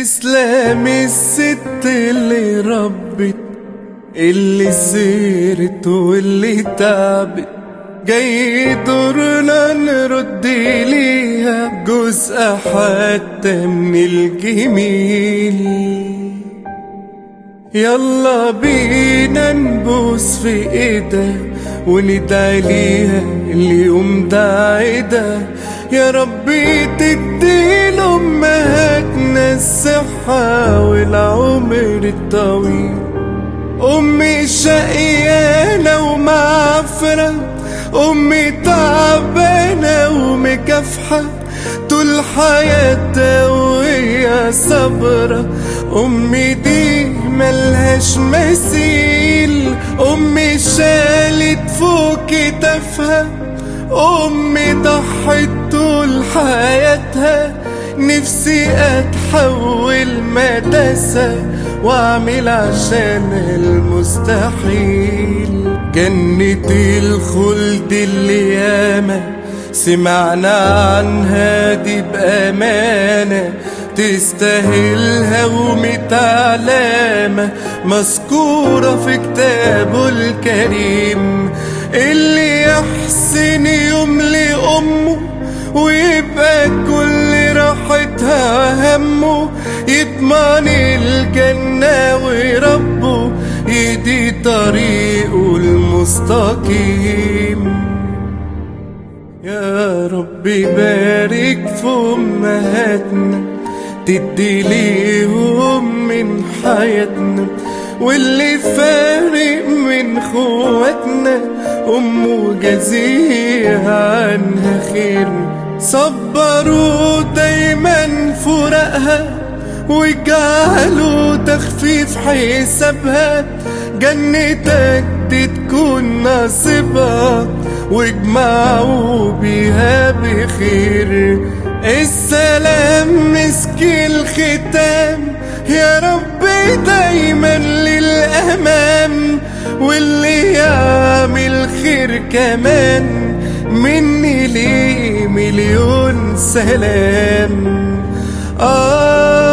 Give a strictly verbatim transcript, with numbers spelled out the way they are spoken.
تسلم الست اللي ربت، اللي سيرت واللي تعبت، جاي دورنا نرد ليها جزء حتى من الجميل. يلا بينا نبوس في ايدها وندعي ليها اليوم ده عيدها، يا ربي تدي لأمهاتنا الصحة والعمر الطويل. أمي شقيانة ومعفرة، أمي تعبانة ومكافحة طول حياتها وهي صبرة. أمي دي ملهاش مثيل، أمي شالت فوق كتافها، أمي ضحت طول حياتها. نفسي أتحول مدرسة وأعمل عشان المستحيل. جنة الخلد اللي ياما سمعنا عنها دي بأمانة، تستاهلها وميت علامة مذكورة في كتابه الكريم. اللي يحسن يوم لأمه ويبقى كل راحتها همه، يضمن الجنة وربه يدي طريقه المستقيم. يا رب بارك في أمهاتنا، تدي ليهم من حياتنا، واللي فارق من خواتنا أمه جزيها عنها خير. صبروا دايما فراقها واجعلوا تخفيف حسابها، جنتك دي تكون نصيبها واجمعوا بيها بخير. السلام مسك الختام يا رب دايما للأمام، واللي يعمل خير كمان مني ليه مليون سلام. آه